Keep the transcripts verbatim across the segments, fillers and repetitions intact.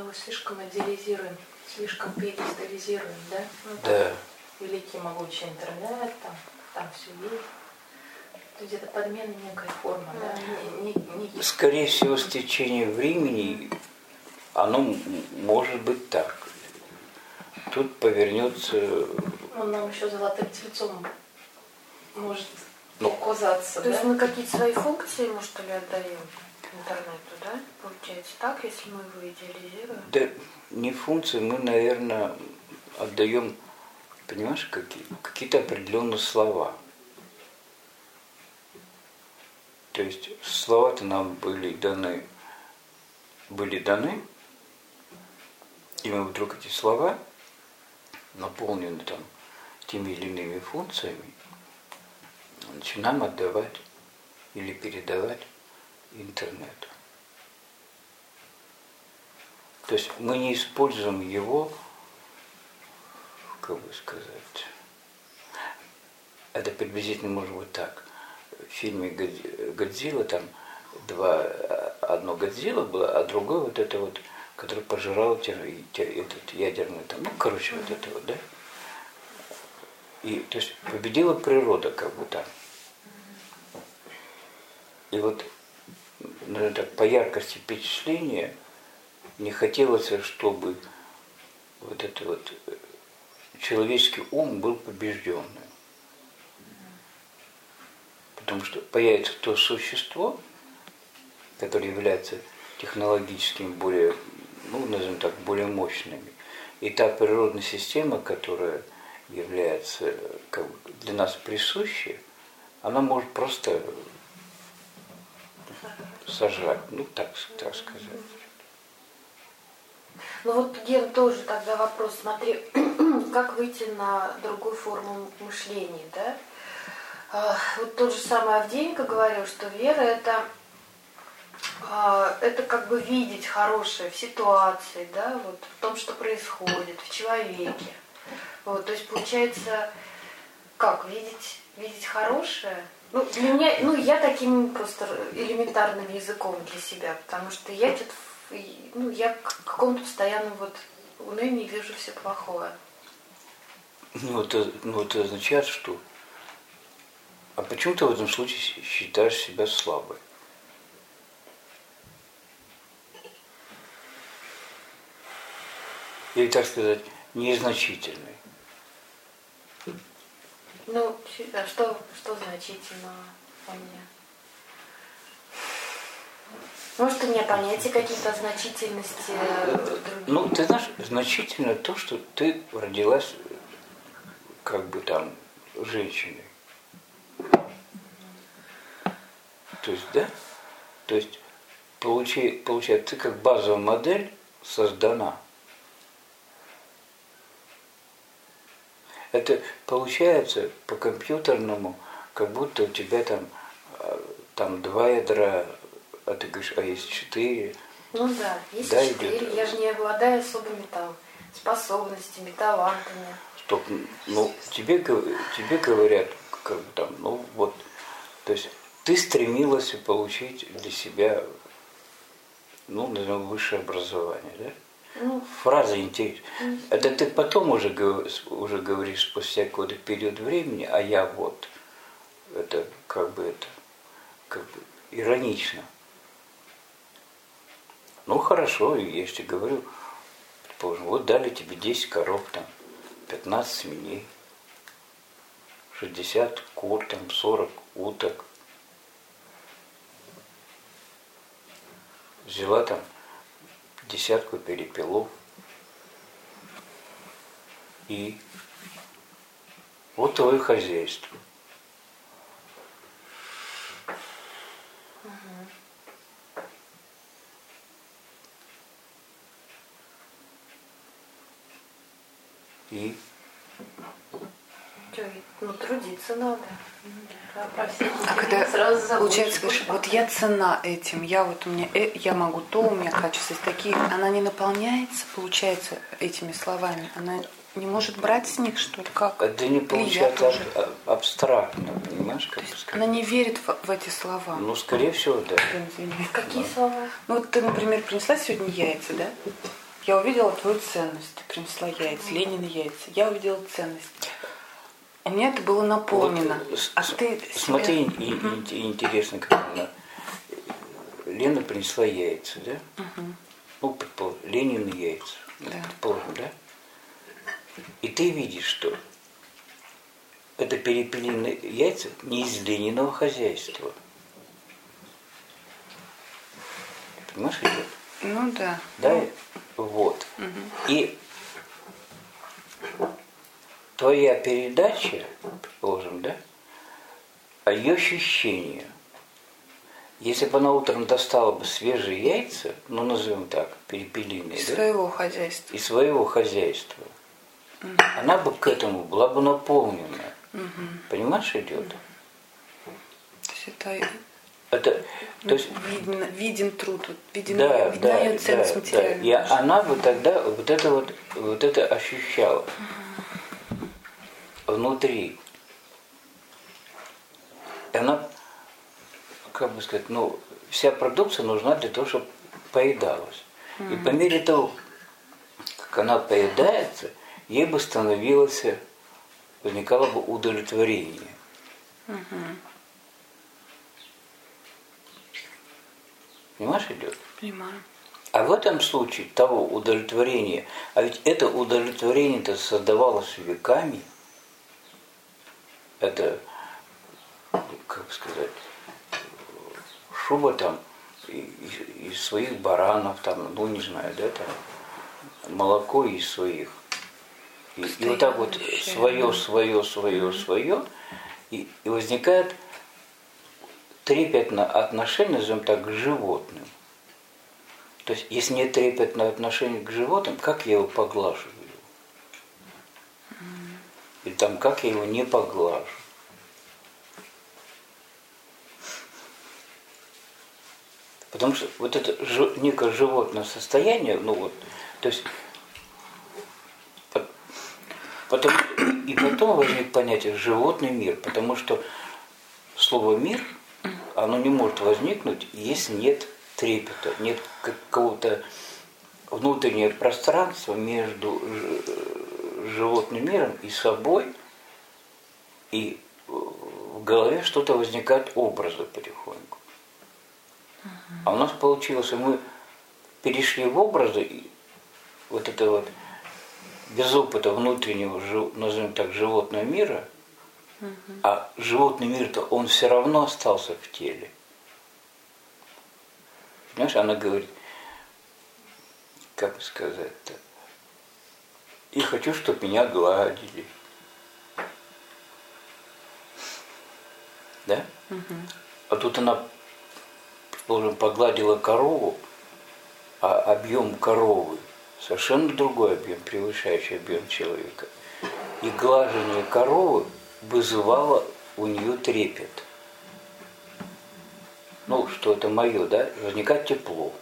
его слишком идеализируем, слишком пьедестализируем, да? Ну, да. Великий могучий интернет, там, там все есть. То есть это подмена некой формы, да? Не, не, не... Скорее всего, с течением времени оно может быть так. Тут повернется... Он нам еще золотым тельцом может ну, казаться, То да? есть мы какие-то свои функции, ему что ли, отдаем интернету, да? Получается так, если мы его идеализируем? Да, не функции, мы, наверное, отдаем, понимаешь, какие, какие-то определенные слова. То есть слова-то нам были даны, были даны, и мы вдруг эти слова, наполнены там теми или иными функциями, начинаем отдавать или передавать интернету. То есть мы не используем его, как бы сказать, это приблизительно может быть так. В фильме «Годзилла» там два, одно Годзилла было, а другое вот это вот, который пожирал тер, тер, этот ядерный там, ну, короче, вот это вот, да? И, то есть, победила природа, как бы там. И вот, наверное, так, по яркости впечатления не хотелось, чтобы вот это вот человеческий ум был побежденным. Потому что появится то существо, которое является технологически более, ну, назовем так, более мощными. И та природная система, которая является как бы, для нас присущей, она может просто сожрать, ну, так, так сказать. Ну вот, Ген, тоже тогда вопрос, смотри, как выйти на другую форму мышления, да? Вот тот же самый Авдеенко говорил, что вера это, это как бы видеть хорошее в ситуации, да, вот в том, что происходит, в человеке. Вот, то есть получается, как, видеть, видеть хорошее? Ну, для меня, ну, я таким просто элементарным языком для себя, потому что я что-то, ну, я в каком-то постоянном вот унынии вижу все плохое. Ну, это, ну, это означает, что а почему ты в этом случае считаешь себя слабой? Или, так сказать, незначительной? Ну, а что, что значительного во мне? Может, у меня понятия какие-то о значительности других? Ну, ты знаешь, значительно то, что ты родилась как бы там женщиной. То есть, да? То есть, получи, получается, ты как базовая модель создана. Это получается по компьютерному, как будто у тебя там, там два ядра, а ты говоришь, а есть четыре. Ну да, есть да, четыре. Идет. Я же не обладаю особыми там способностями, талантами. Стоп, ну тебе, тебе говорят, как бы там, ну вот, то есть ты стремилась получить для себя, ну, назовем, высшее образование, да? Ну, Фраза интересная. Mm-hmm. Это ты потом уже, уже говоришь спустя какой-то период времени, а я вот. Это как бы это как бы иронично. Ну хорошо, я же тебе говорю, предположим, вот дали тебе десять коров, там, пятнадцать свиней, шестьдесят кур, там, сорок уток. Взяла там десятку перепелов. И вот твое хозяйство. угу. И? Что, ну, трудиться надо. А когда получается, говоришь, вот я цена этим, я вот у меня, э, я могу то, у меня качества есть такие, она не наполняется, получается, этими словами, она не может брать с них, что ли, как? Это не получается аб- абстрактно, понимаешь, как бы сказать. Она не верит в, в эти слова. Ну, скорее всего, да. Какие да. слова? Ну вот ты, например, принесла сегодня яйца, да? я увидела твою ценность, ты принесла яйца, Ленин яйца, я увидела ценность. У меня это было наполнено. Вот, а с, ты смотри, себя... и, и, и интересно, как она. Лена принесла яйца, да? Угу. Ну, предположим, Ленин яйца. Да. Предположим, да? И ты видишь, что это перепелиные яйца не из Лениного хозяйства. Понимаешь, идет? Ну да. Да? Ну, вот. угу. И твоя передача, предположим, да, а ее ощущение, если бы она утром достала бы свежие яйца, ну назовем так, перепелиные, из да? своего хозяйства. Из своего хозяйства, угу. она бы к этому была бы наполнена. Угу. Понимаешь, идет? То есть это, это то есть, видно, виден труд, виден, да, видна да, ее ценность да, материальная. да. И она бы тогда вот это вот, вот это ощущала угу. внутри. И она, как бы сказать, ну, вся продукция нужна для того, чтобы поедалась. Mm-hmm. И по мере того, как она поедается, ей бы становилось, возникало бы удовлетворение. Mm-hmm. Понимаешь, идет? Понимаю. А в этом случае того удовлетворения, а ведь это удовлетворение-то создавалось веками, это, как сказать, шуба там из своих баранов, там, ну не знаю, да, там, молоко из своих. И, и вот так вот свое, свое, свое, свое, и, и возникает трепетное отношение, назовем так, к животным. То есть, если нет трепетного отношения к животным, как я его поглаживаю? Или там, как я его не поглажу? Потому что вот это некое животное состояние, ну вот, то есть, потом, и потом возник понятие животный мир, потому что слово мир, оно не может возникнуть, если нет трепета, нет какого-то внутреннего пространства между животным миром и собой, и в голове что-то возникает, образы потихоньку. А у нас получилось, что мы перешли в образы, и вот это вот без опыта внутреннего, назовем так, животного мира, угу. а животный мир-то, он все равно остался в теле. Понимаешь, она говорит, как сказать-то, и хочу, чтобы меня гладили. Да? Угу. А тут она, предположим, погладила корову, а объем коровы совершенно другой объем, превышающий объем человека. И глажение коровы вызывало у нее трепет. Ну, что это мое, да? Возникает тепло.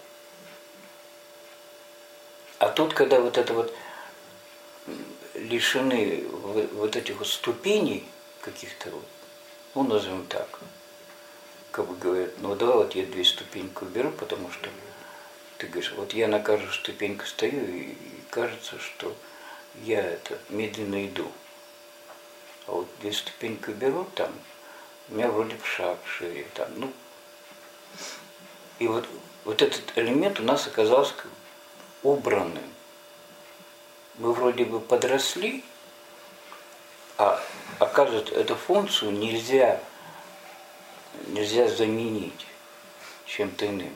А тут, когда вот это вот лишены вот этих вот ступеней каких-то вот, ну, назовем так, как бы говорят, ну, давай вот я две ступеньки уберу, потому что ты говоришь, вот я на каждую ступеньку стою, и кажется, что я это медленно иду. А вот две ступеньки уберу, там, у меня вроде бы шаг шире, там, ну. И вот, вот этот элемент у нас оказался убранным. Мы вроде бы подросли, а оказывается, эту функцию нельзя, нельзя заменить чем-то иным.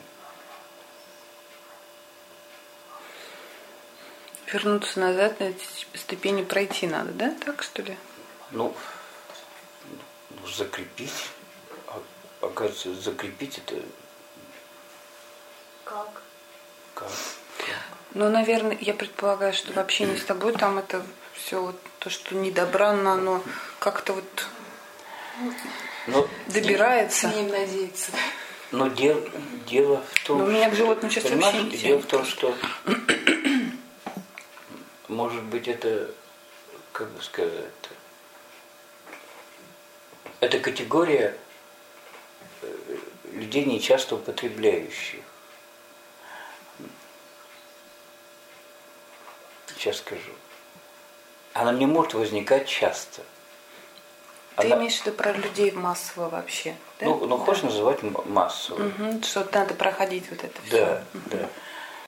Вернуться назад, на эти ступени пройти надо, да? Так что ли? Ну, ну закрепить. Оказывается, закрепить это... Как? Как? Ну, наверное, я предполагаю, что в общении с тобой там это все вот то, что недобранно, оно как-то вот но, добирается. Не надеяться. Но дело, дело в том, но у меня к животным сейчас вообще не дело в том, что может быть это, как бы сказать, это категория людей, не часто употребляющих. сейчас скажу. Она не может возникать часто. Ты Она... имеешь в виду про людей массово вообще? Да? Ну, ну да. хочешь называть массово. Угу, что надо проходить вот это все. Да, угу. да.